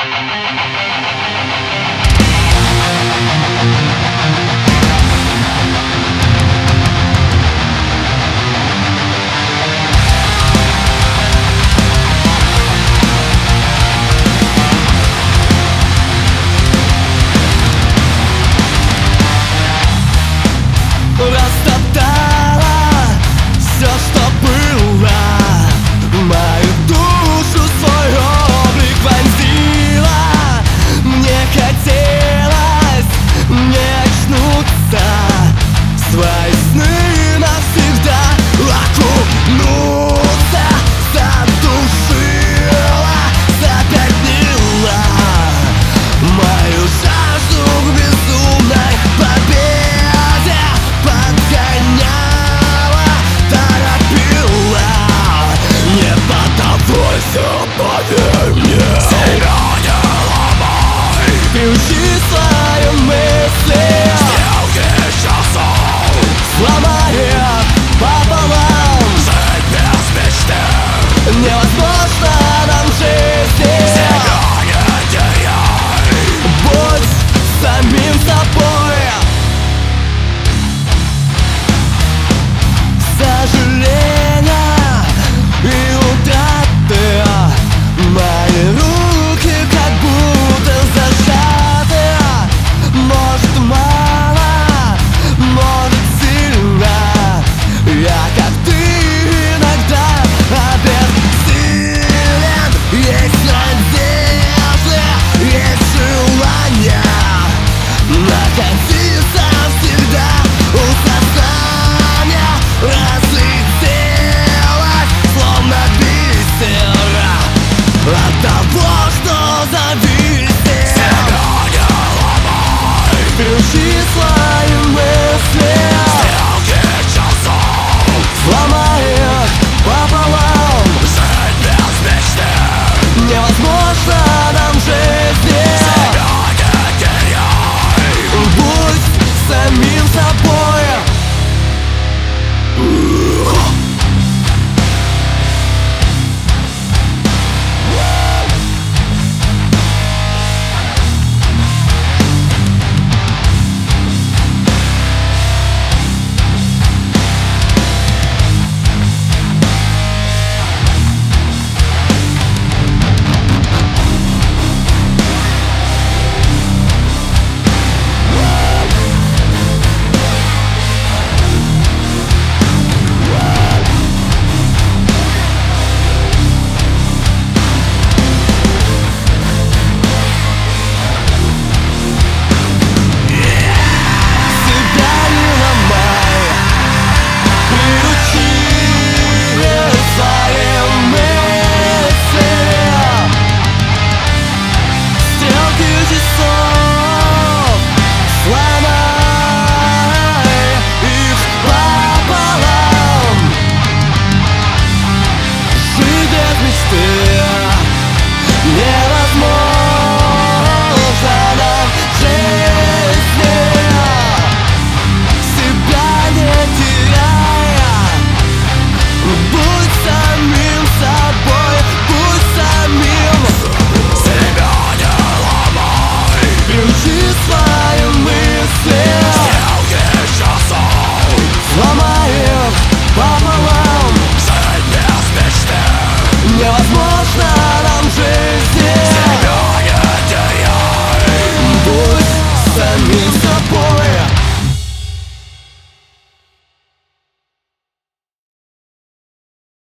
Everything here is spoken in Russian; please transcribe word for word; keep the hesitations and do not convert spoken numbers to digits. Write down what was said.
Поверь мне, себя не ломай. Включи свои мысли, стрелки часов сломает пополам. Жить без мечты Невозможно нам жизни. Себя не теряй. Будь самим собой. Сожаления и утраты, мои руки как будто зажаты. Может мало, может сильно. Я как ты иногда обессилен. Есть надежда, есть желание находиться всегда у сознания. Разлетелась, словно бисер, от того, что зависит. Себя не ломай. Включи свои мысли, Стрелки часов сломает пополам. жить без мечты Невозможно нам жизни. себя не теряй. Будь самим